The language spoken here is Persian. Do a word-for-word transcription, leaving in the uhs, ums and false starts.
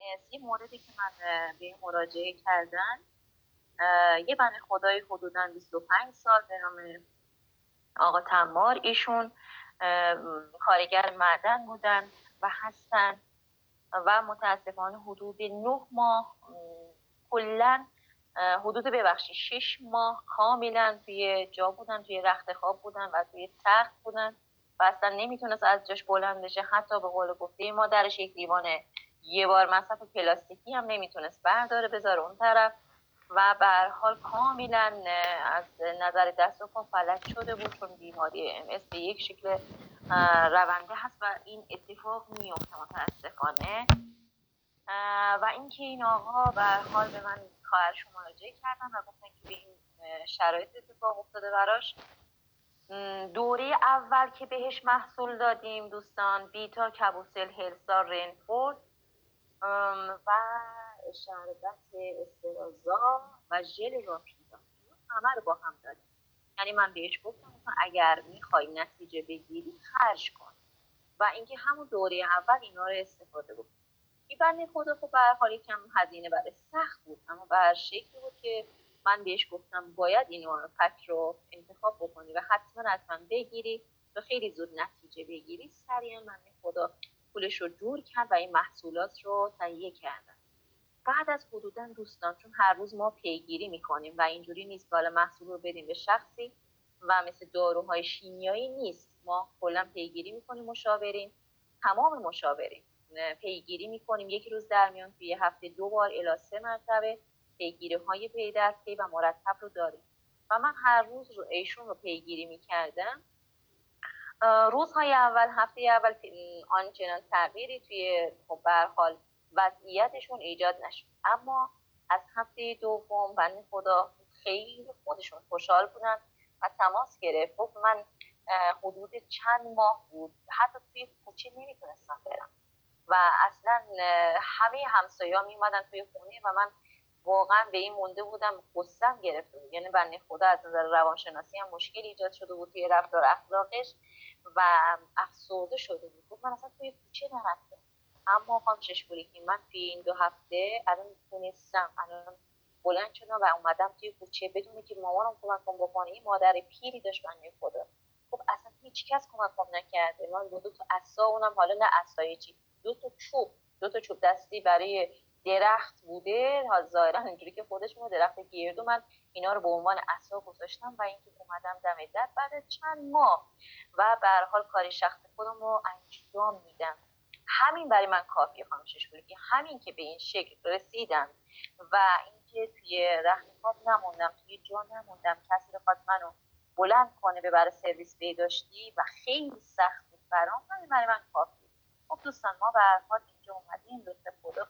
یه موردی که من به این مراجعه کردن، یه بنده خدای حدوداً بیست و پنج سال به نام آقا تمار، ایشون کارگر معدن بودن و هستن و متاسفانه حدود نه ماه کلن حدود ببخشید شش ماه کاملا توی جا بودن، توی رخت خواب بودن و توی تخت بودن و اصلا نمیتونست از جاش بلند بشه. حتی به قول گفته مادرش یک لیوان یه بار مصرف پلاستیکی هم نمیتونست برداره بذاره اون طرف و به هر حال کاملا از نظر دست و پا فلج شده بود، چون بیماری ام اس به یک شکل رونده هست و این اتفاق میفته متاسفانه. و اینکه این آقا به هر حال به من خواهرشون مراجعه کردن و گفتن که به این شرایط اتفاق افتاده براش. دوره اول که بهش محصول دادیم دوستان، بیتا، کبوسل، هلسار، رنفورد و شربت استرازا و ژل راپیدا، همه رو با هم دادیم. یعنی من بهش گفتم اگر میخوای نتیجه بگیری خرج کن و اینکه همون دوره اول اینا رو استفاده بکن. این بنده خدا خب به هر حال یکم هزینه برای سخت بود، اما به هر شکلی بود که من بهش گفتم باید اینو پک رو انتخاب بکنی و حتما حتما بگیری و خیلی زود نتیجه بگیری. سریعا بنده خدا پولش رو جور کرد و این محصولات رو تهیه کردن. بعد از حدوداً دوستان، چون هر روز ما پیگیری میکنیم و اینجوری نیست که حالا محصول رو بدیم به شخصی و مثل داروهای شیمیایی نیست، ما کلا پیگیری میکنیم، مشاورین، تمام مشاورین پیگیری میکنیم، یک روز در میان توی هفته دو بار الی سه مرتبه پیگیری های پی در پی و مرتب رو داریم و من هر روز رو ایشون رو پیگیری میکردم. روزهای اول، هفته اول آنچنان تغییری توی خب به هر حال وضعیتشون ایجاد نشد، اما از هفته دوم بنده خدا خیلی خودشون خوشحال بودن و تماس گرفت. گفت من حدود چند ماه بود حتی توی کوچه نمیتونستم برم و اصلا همه همسایه‌ها میومدن توی خونه و من واقعا به این مونده بودم، غصه‌ام گرفته بود. یعنی بنده خدا از نظر روانشناسی هم مشکل ایجاد شده بود توی رفتار اخلاقش و افسرده شده بود. گفت من اصلا توی کوچه نرفتم، اما خانم چشم‌پوری که من توی این دو هفته الان میتونستم، الان بلند شدم و اومدم توی کوچه بدون که مامانم کمکم بکنه. این مادر پیری داشت بنده خدا. خب اصلا هیچ کس کمکم نکرده. من دو, دو تا عصا، اونم حالا نه عصای چی، دو تا چوب دو تا چوب دستی برای درخت بوده، ظاهرا اینجوری که خودشون درخت گردو، من اینا رو به عنوان عصا گذاشتم و اینکه اومدم دم در بعد چند ماه و به هر حال کار شخص خودم رو انجام میدم. همین برای من کافیه خانم چشم‌پوری که همین که به این شکل رسیدم و اینکه توی رخت خواب نموندم، توی جا نموندم، کسی بخواد منو بلند کنه ببره سرویس بهداشتی و خیلی سخت بود برام، همین برای من کافیه. خب دوستان، ما به هر حال اینجا اومدیم، لطف خدا